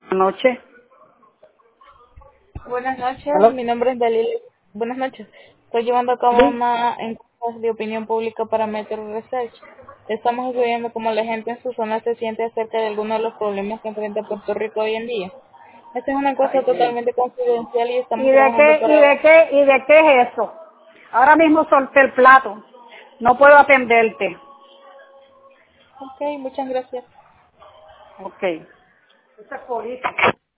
Noche. Buenas noches, ¿Aló? mi nombre es Dalila. Buenas noches. Estoy llevando a cabo Sí. una encuesta de opinión pública para Metro Research. Estamos estudiando cómo la gente en su zona se siente acerca de algunos de los problemas que enfrenta Puerto Rico hoy en día. Esta es una encuesta totalmente confidencial y ¿Y estamos de trabajando qué, y para... de qué, y de qué es eso? Ahora mismo solté el plato. No puedo atenderte. Ok, muchas gracias. Ok. Esa es política.